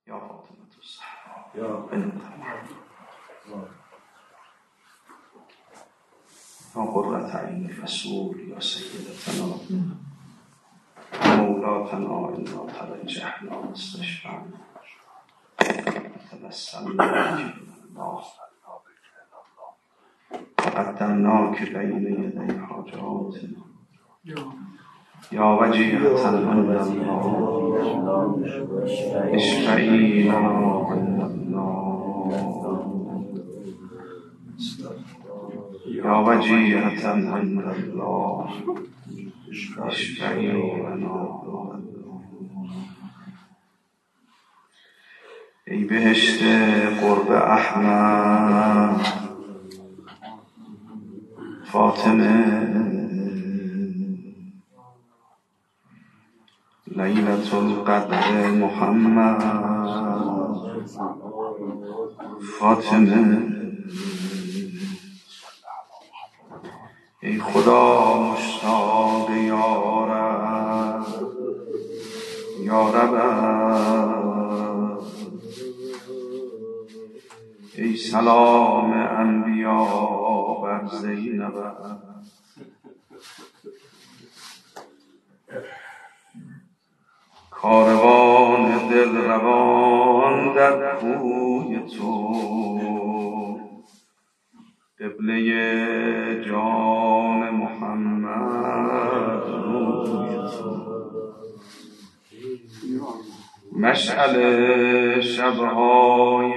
یا فاطمة الزهرا یا بنت محمد یا قرة عین الرسول یا سیدتنا مولاتنا انا توجهنا واستشفعنا وتبسمنا الله وقدمناك بين يدي حاجاتنا یا وجیهة عند الله اشفعی لنا عند الله یا وجیهة عند الله اشفعی لنا. ای بهشت قرب احمد فاطمه لیلة القدر محمد فاطمه ای خدا مشتاق یارب یارب ای سلام انبیا بر زینب کاروان دل روان در کوی تو قبله جان محمد روی تو مشعل شبهای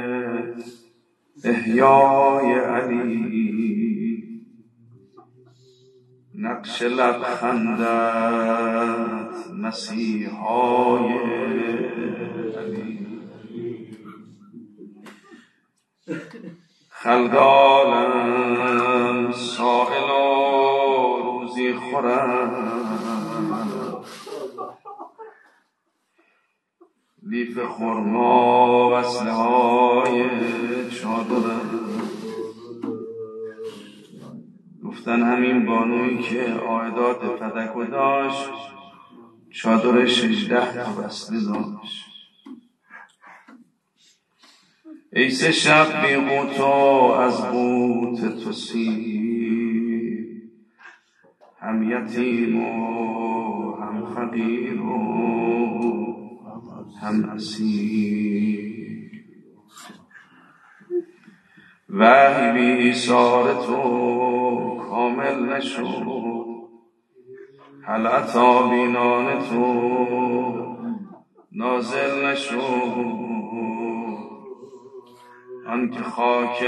احیای علی نقش لبخندت مسیحای علی خلق عالم سائل و روزی خورند لیف خرما وصله های چادرند. گفتن همین بانویی که عایدات فدکو داشت چادر 16 تا وصله داشت. ای سه شب بی قوت و از قوت تو سیر، هم یتیم و هم فقیر و هم اسیر. وحی بی ایثار تو کامل نشد، حلعتا بینان تو نازل نشد. آنکه خاک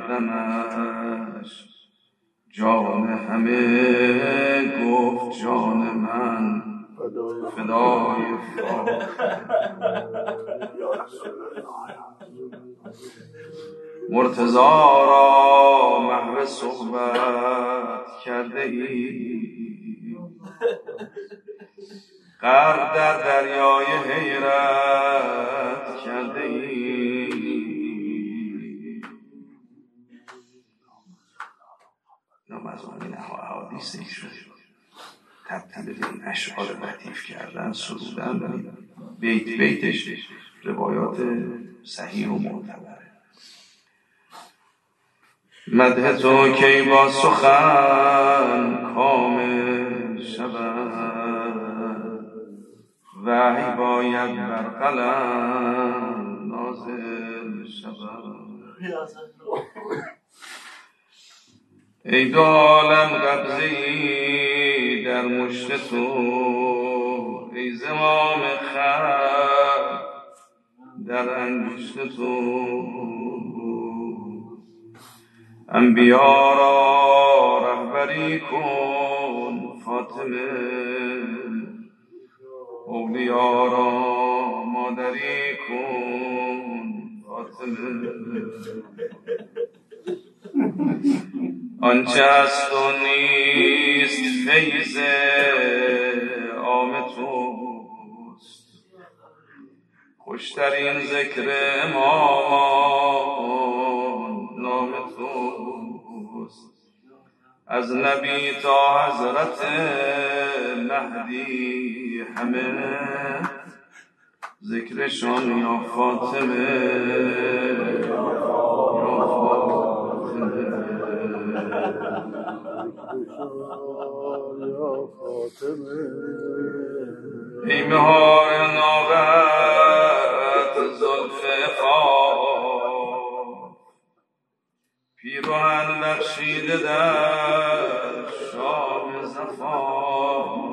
مقدمش جان همه گفت جان من فدای مرتضا را محو صحبت کرده ای، غرق در دریای حیرت کرده ای. نامزمانین احادیث شد تبدیل به این اشعار لطیف کردن، سرودن، بیت بیتش روایات صحیح و معتبره. مدح تو کی با سخن کامل شود، وحی باید بر قلم نازل شود. ای دو عالم قبضه‌ای در مشت تو، ای زمام خلق در انگشت تو. انبیا را رهبری کن فاطمه، اولیا را مادری کن فاطمه. آنچه هست و نیست فیض عام توست، خوشترین ذکر امامان نام توست. از نبی تا حضرت مهدی همه ذکرشان یا فاطمه یا فاطمه ای مهار ناقت زلف خواب پیراهن بخشیده در شام زفا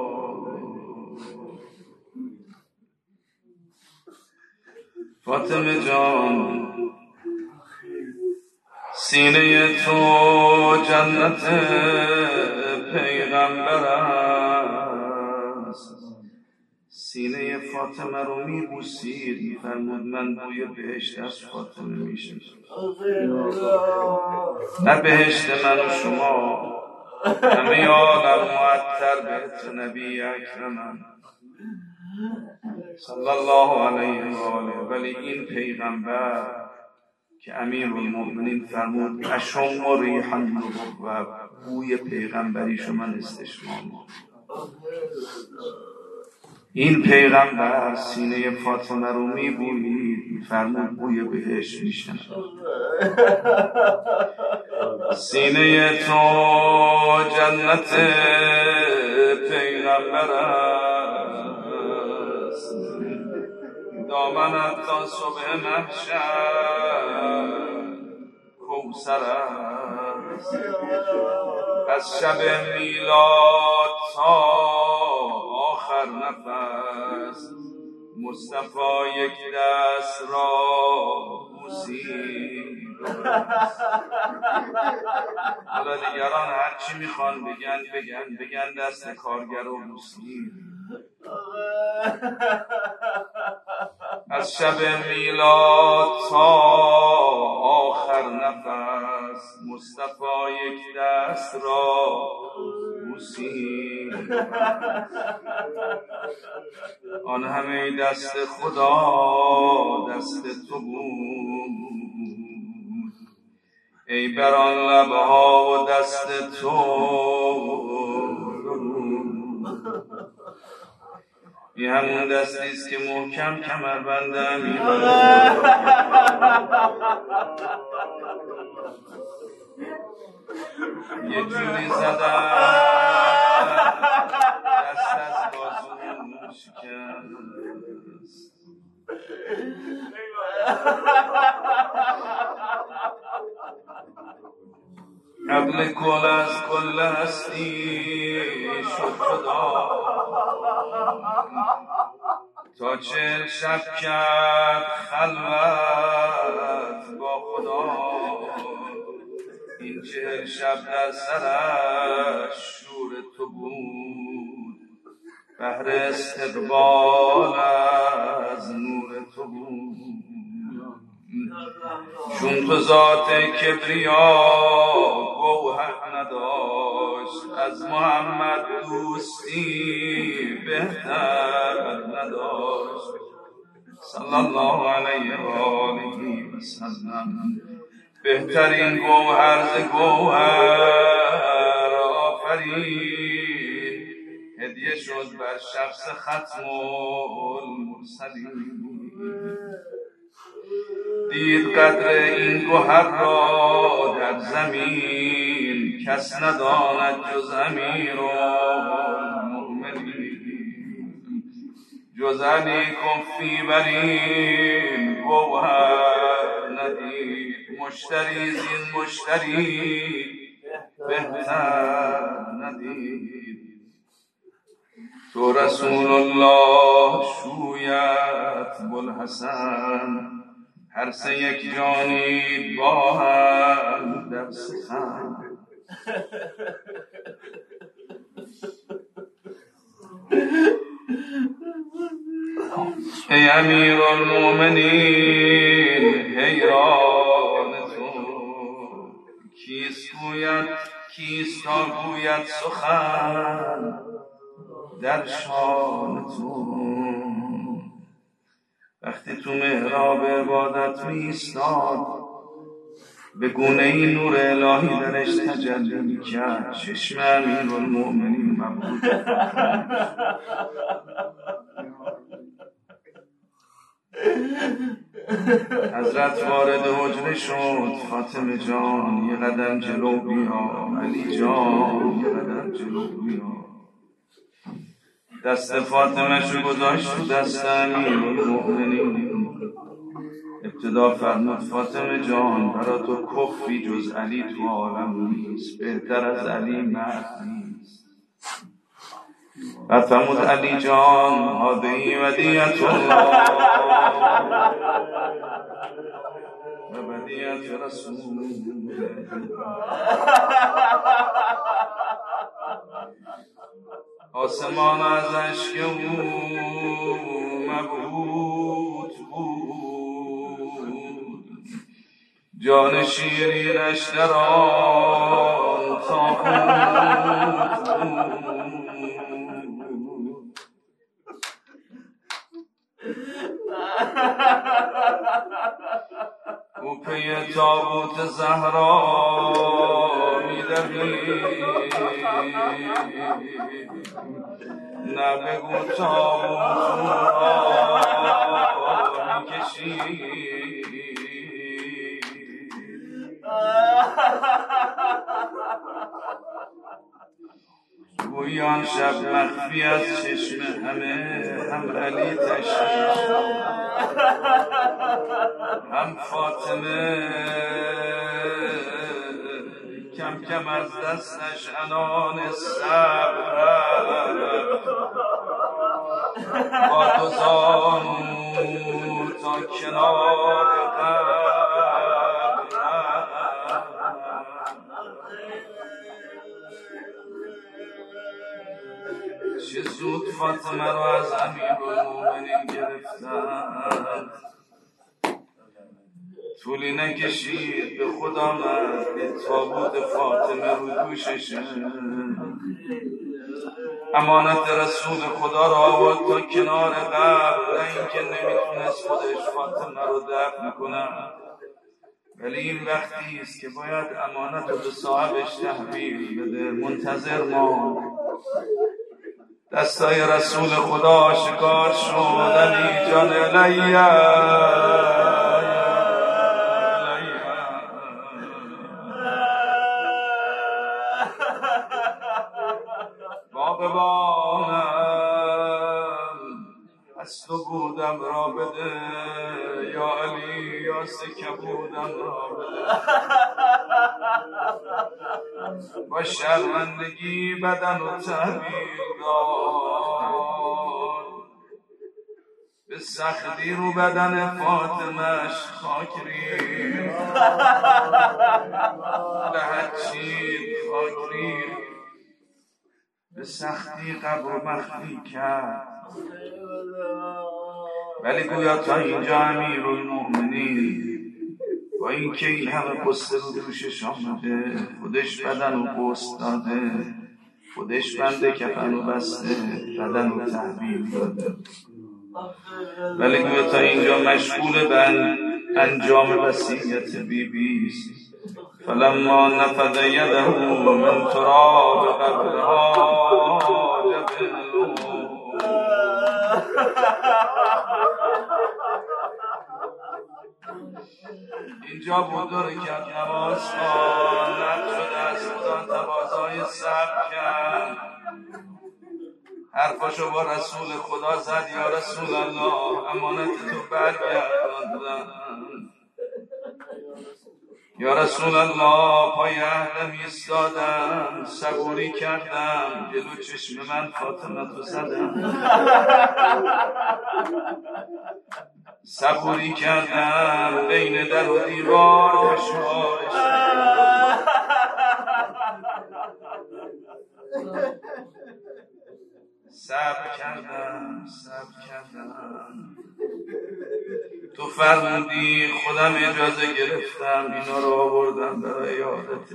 فاطمه جان سینه تو جنت پیغمبر است سینه فاطمه رو میبوسید میفرمود من بوی بهشت از فاطمه میشم نه بهشت من و شما همه عالم معطر بهت نبی اکرمم صلی الله علیه و آله ولی این پیغمبر که امیرالمؤمنین فرمود اشم و ریحا و بوی پیغمبریشو من استشمام این پیغمبر سینه فاطمه رو میبوید فرمود بوی بهشت میشن سینه تو جنت پیغمبر است دامنت تا صبح محشر کوثر است از شب میلاد تا آخر نفس مصطفی یک دست را بوسید حالا دیگران هرچی میخوان بگن دست کارگر رو بوسید از شب میلاد تا آخر نفس مصطفی یک دست را بوسید آن همه دست خدا دست تو بود ای بران لبها و دست تو این همون دستیست که محکم کمربند امیرالمؤمنین یه جوری زدن دست از بازو شکست قبل کل از کل هستی شد خدا تا 40 شب کرد خلوت با خدا این 40 شب در سرش شور تو بود بهر استقبال از نور تو بود چون تو ذات کبریا گوهر نداشت از محمد دوستی بهتر نداشت صلی الله علیه و آله و سلم بهترین گوهر ز گوهر آفرین هدیه شد بر شخص ختم المرسلین دید قدر این گوهر را در زمین کس نداند جز امیرالمؤمنین جز علی کفی بر این گوهر ندید مشتری زین مشتری بهتر ندید تو رسول الله شویت بوالحسن هر سه یک جانید با هم در سخن ای امیرالمؤمنین حیران تو کیست تا گوید سخن در شان تو وقتی تو محراب عبادت می ایستاد به گونه این نور الهی درش تجلی می کرد چشم امیرالمؤمنین مبهوت حضرت وارد حجره شد. فاطمه جان یه قدم جلو بیا، علی جان یه قدم جلو بیا. دست فاطمه شو گذاشت تو دست امیرالمؤمنین. ابتدا فرمود فاطمه جان برا تو کفری جز علی تو عالم نیست، بهتر از علی مرد نیست. و فرمود علی جان هذه ودیعت الله و ودیعت رسول. آسمان از اشک او مبهوت بود، جان شیرینش در آن تابوت بود. او پی تابوت زهرا می‌دوید، نه بگو تابوت را می‌کشید. گویی آن شب مخفی از چشم همه، هم علی تشریف هم فاطمه، کم کم از دستش عنان صبر رفت. با دو زانو تا کنار قبر چه زود فاطمه رو از امیرالمؤمنین گرفتند. طولی نکشید به خود آمد تابوت فاطمه رو دوشش. امانت رسول خدا را آورد تا کنار قبر، نه اینکه نمیتونست خودش فاطمه رو دفن کنه، ولی این وقتی است که باید امانت رو به صاحبش تحویل بده. منتظر ما دستای رسول خدا شکار شد. علی جان علیه باغبانم از تو بودم را بده، یا علی یا سکه بودم را بده. با شرمندگی بدن و تحویل داد، به سختی رو بدن فاطمهش خاک ریخت، لحد چید خاک ریخت، به سختی قبر مخفی کرد. ولی گویا تا اینجا امیرالمؤمنین با اینکه این همه قصه رو دوشش آمده، خودش بدن رو قسط داده، خودش بنده کفن رو بسته، بدن رو تحویل داده، ولی گویا تا اینجا مشغول به انجام وصیت بیبی است. فلما نفذ یده من تراب قبرها جبلوا. اینجا بود داره کرد نماز خواند شده از خدا تقاضای صبر کرد. حرفاشو با رسول خدا زد. یا رسول الله امانت تو برگرداندم. یا رسول الله پای عهدم ایستادم، صبوری کردم، جلو چشم من فاطمه تو زدم، صبوری کردم، بین در و دیوار فشارش صبر کردم. تو فرمودی، خودم اجازه گرفتم، اینا رو آوردم برای یادت.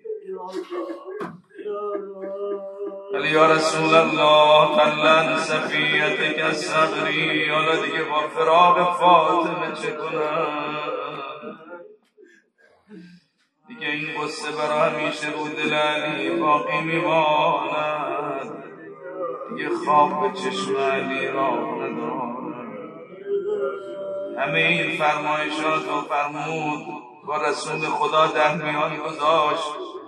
ولی یا رسول الله قلن صفیتک از صبری. حالا دیگه با فراق فاطمه چه کنم؟ دیگه این قصه برای همیشه رو دل علی باقی میماند. دیگه خواب به چشم علی راه ندارد. همه این فرمایشات رو فرمود با رسول خدا در میان گذاشت،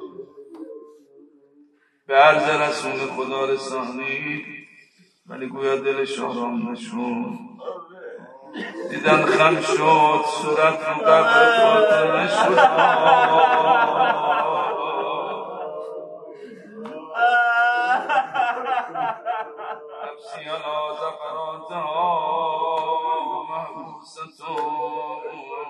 به عرض رسول خدا رسانید، ولی گویا دلش آرام نشد. دیدن خم شد، صورت رو قبر فاطمه شد. نفسی علا زفراتها محبوستون.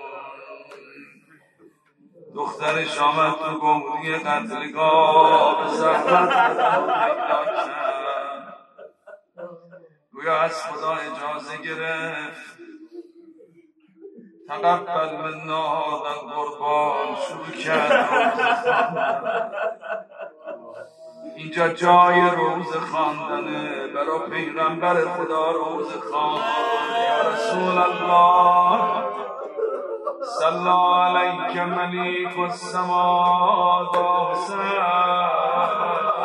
دخترش آمد تو گمری قتلگاه، به زحمت پیدا کرد. گویا از خدا اجازه گرفت، تقبل منا هذا القربان، شروع کرد اینجا جای روز خواندنه، برای پیغمبر خدا روز خواند. یا رسول الله صلی علیک ملیک السماوات والارض.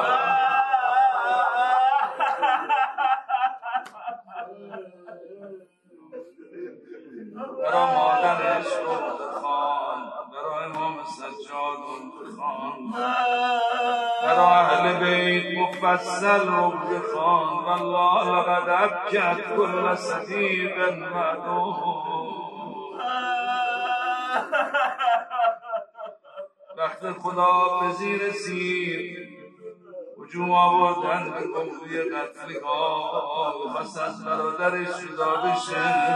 برای مادرش روز خواند، برای امام سجاد روز خواند، برای اهل بیت مفصل روز خواند. والله لقد ابکت کل صدیق معدوم. وقت خدا پذیر رسید، هجوم آوردن به گمری قتلگاه، خواست از برادرش جدا بشه.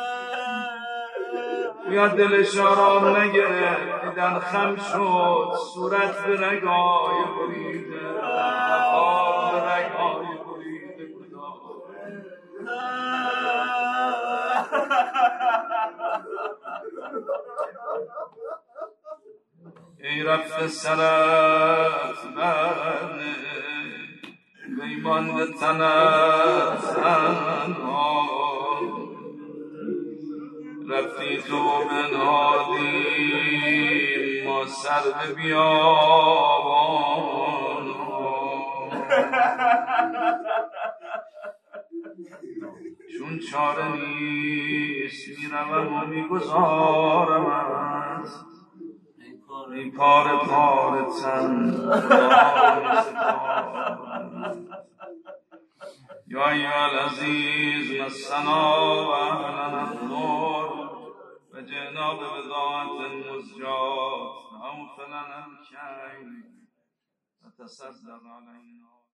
گویا دلش آرام نگرفت، دیدن خم شد، صورت به رگای بریده، مقام به رگای بریده خدا. ای رفت سرت برنه، بیمانده تنت تنها، رفتی تو بنهادی ما سر به بیابان. چون چاره نیست میروم و میگذارمت، ای پاره پاره تن یا ایها العزیز مسنا و اهلنا الضر و جئنا ببضاعة مزجاة اوف لنا الکیل و تصدق علینا.